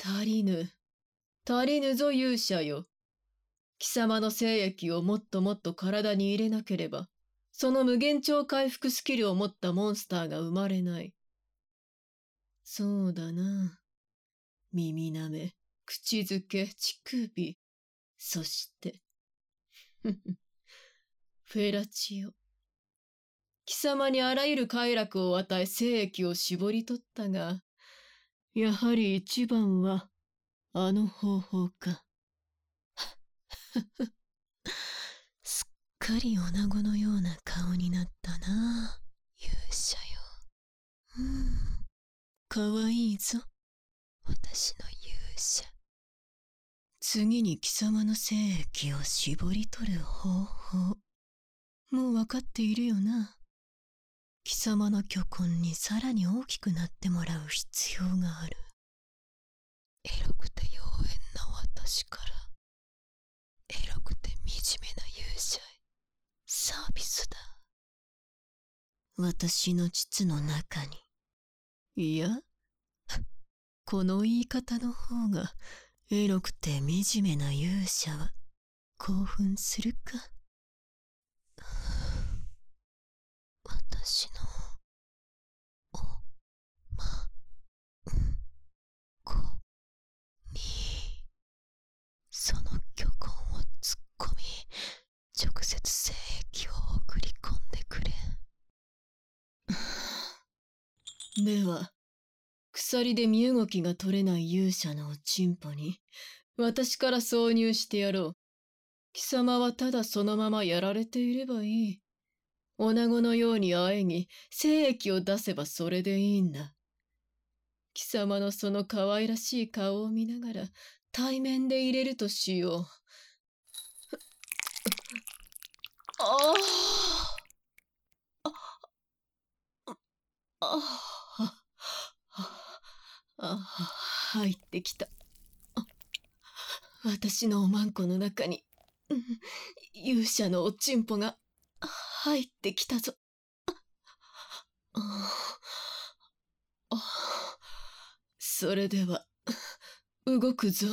足りぬ。足りぬぞ勇者よ。貴様の精液をもっともっと体に入れなければ、その無限超回復スキルを持ったモンスターが生まれない。そうだな。耳なめ、口づけ、乳首、そして、フェラチオ。貴様にあらゆる快楽を与え精液を絞り取ったが、やはり一番は、あの方法か。すっかり女子のような顔になったな、勇者よ。かわいいぞ、私の勇者。次に貴様の精液を絞り取る方法、もう分かっているよな。貴様の巨根にさらに大きくなってもらう必要がある。エロくて妖艶な私から、エロくて惨めな勇者へ、サービスだ。私の膣の中に。いや、この言い方の方が、エロくて惨めな勇者は興奮するか。私のおまんこにその巨根を突っ込み、直接精液を送り込んでくれ。では、鎖で身動きが取れない勇者のおちんぽに私から挿入してやろう。貴様はただそのままやられていればいい。女子のように喘ぎ、精液を出せばそれでいいんだ。貴様のその可愛らしい顔を見ながら対面で入れるとしよう。ああ、入ってきた。私のおまんこの中に、勇者のおちんぽが入ってきたぞ。それでは、動くぞ。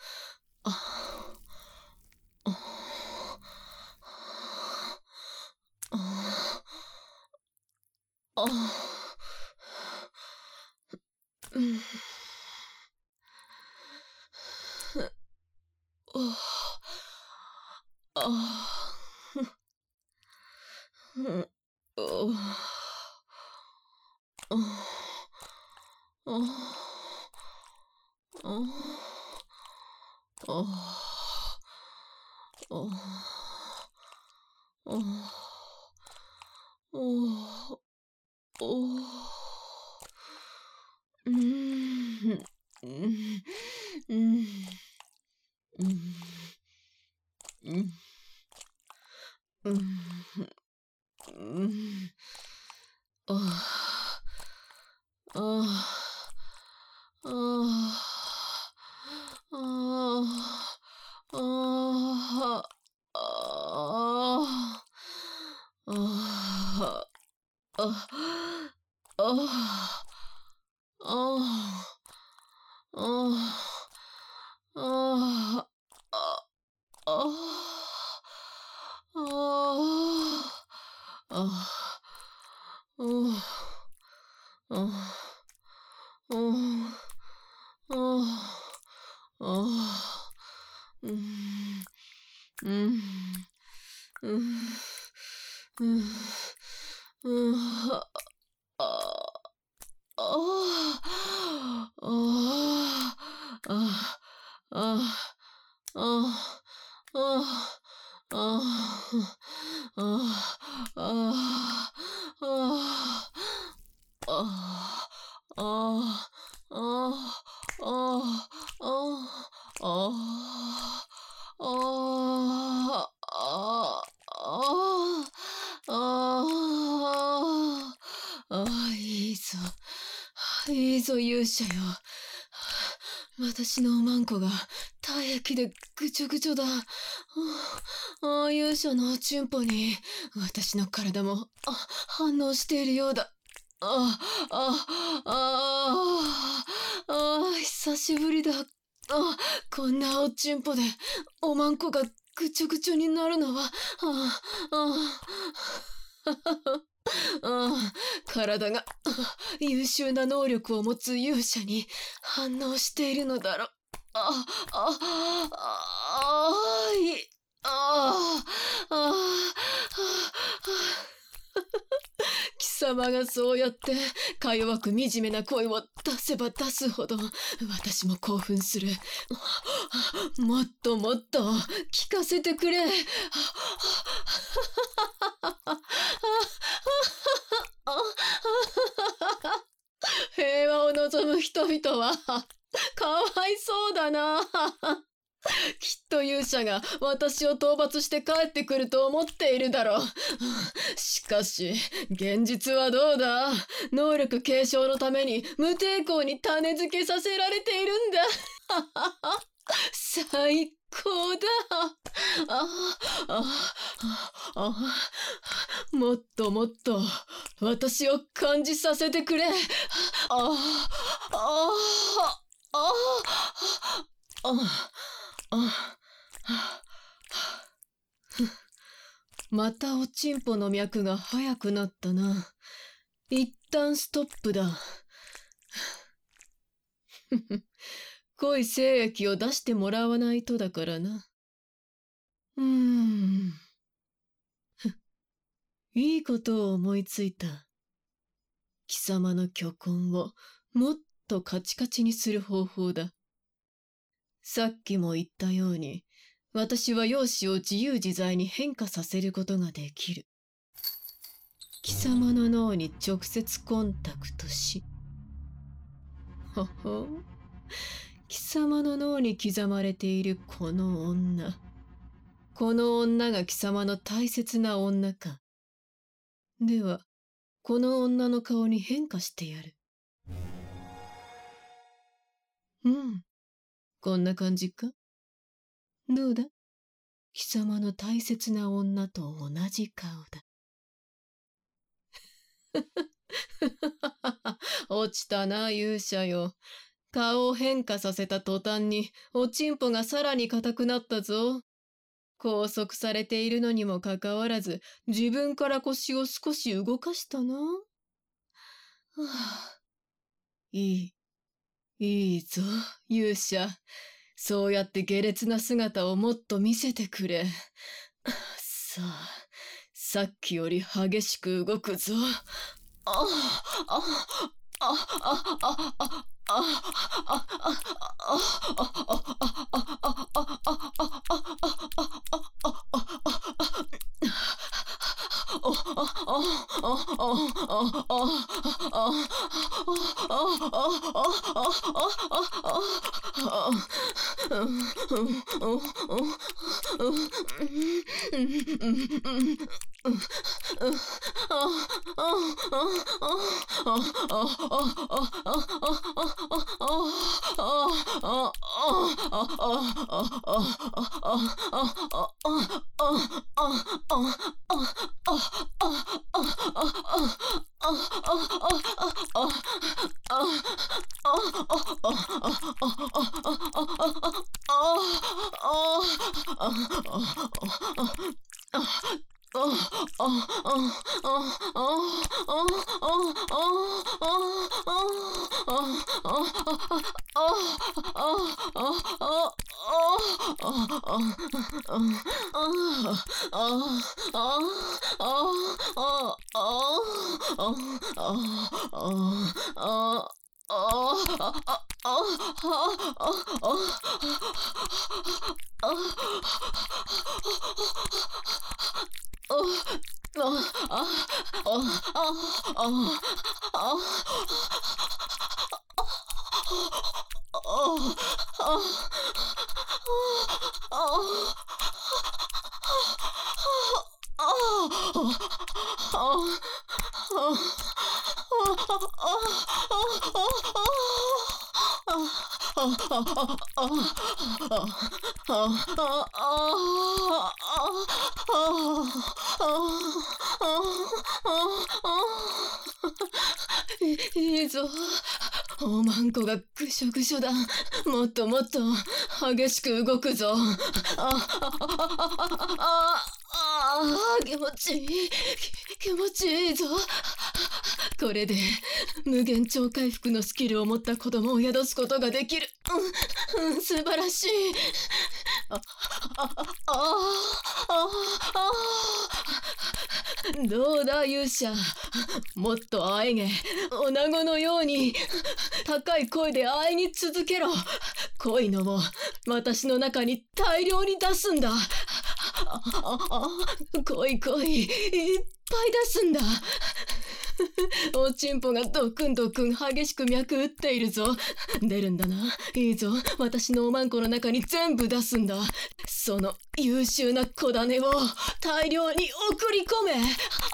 いいぞ。いいぞ、勇者よ。私のおまんこが体液でぐちょぐちょだ。勇者のおちんぽに私の体も反応しているようだ。久久しぶりだ。こんなおちんぽでおまんこがぐちょぐちょになるのは、体が優秀な能力を持つ勇者に反応しているのだろう。貴様がそうやってか弱く惨めな声を出せば出すほど私も興奮する。もっともっと聞かせてくれ。平和を望む人々はかわいそうだな。きっと勇者が私を討伐して帰ってくると思っているだろう。しかし現実はどうだ。能力継承のために無抵抗に種付けさせられているんだ。最高だ。もっともっと私を感じさせてくれ。またおちんぽの脈が速くなったな。一旦ストップだ。濃い精液を出してもらわないとだからな。いいことを思いついた。貴様の巨根をもっとカチカチにする方法だ。さっきも言ったように、私は容姿を自由自在に変化させることができる。貴様の脳に直接コンタクトし、貴様の脳に刻まれているこの女。この女が貴様の大切な女か。では、この女の顔に変化してやる。こんな感じか？どうだ？貴様の大切な女と同じ顔だ。落ちたな、勇者よ。顔を変化させた途端に、おちんぽがさらに硬くなったぞ。拘束されているのにもかかわらず、自分から腰を少し動かしたな。いいぞ、勇者。そうやって下劣な姿をもっと見せてくれ。さあ、さっきより激しく動くぞ。いいぞ、 おまんこがぐしょぐしょだ。もっともっと激しく動くぞ。気持ちいい。気持ちいいぞ。これで無限超回復のスキルを持った子供を宿すことができる。素晴らしい。どうだ勇者、もっとあえげ、女子のように高い声であえぎ続けろ。濃いのを私の中に大量に出すんだ。濃い濃い、いっぱい出すんだ。おちんぽがドクンドクン激しく脈打っているぞ。出るんだな。いいぞ。私のおまんこの中に全部出すんだ。その優秀な子種を大量に送り込め。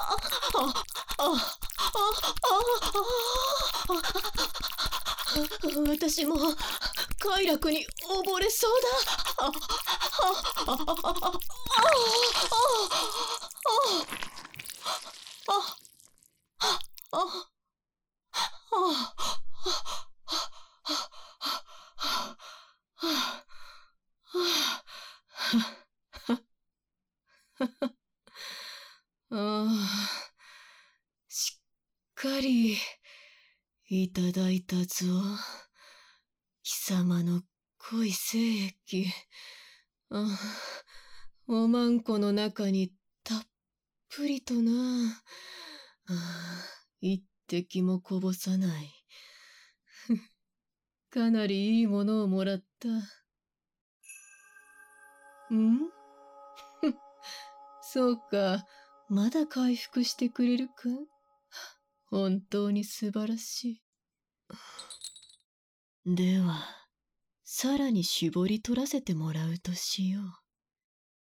私も快楽に溺れそうだ。しっかりいただいたぞ。貴様の濃い精液。おまんこの中にたっぷりとな。一滴もこぼさない。かなりいいものをもらった。そうか、まだ回復してくれるか？本当に素晴らしい。では、さらに絞り取らせてもらうとしよう。